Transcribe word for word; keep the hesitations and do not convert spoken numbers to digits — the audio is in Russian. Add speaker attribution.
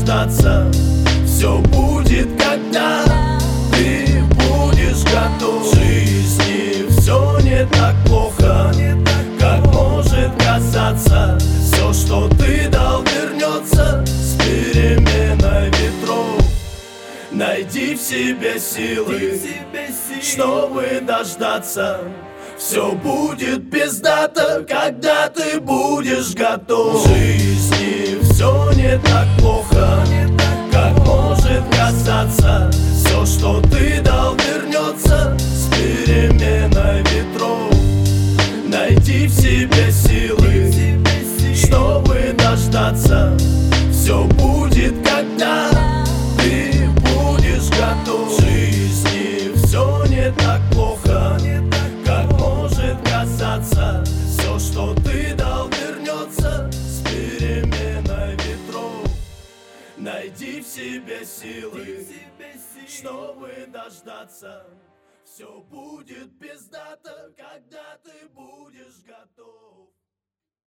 Speaker 1: дождаться. Все будет, когда ты будешь готов. В жизни все не так плохо, как может казаться. Все, что ты дал, вернется с переменой ветров. Найди в себе силы, чтобы дождаться. Все будет пиздато, когда ты будешь готов. В жизни все не так плохо, как может казаться. Все, что ты дал, вернется с переменой ветров. Найди в себе силы, чтобы дождаться. Все будет, когда ты будешь готов. В жизни все не так плохо, как может казаться. Все, что ты дал, вернется с переменой ветров. Найди в себе силы, чтобы дождаться. Все будет пиздато, когда ты будешь готов.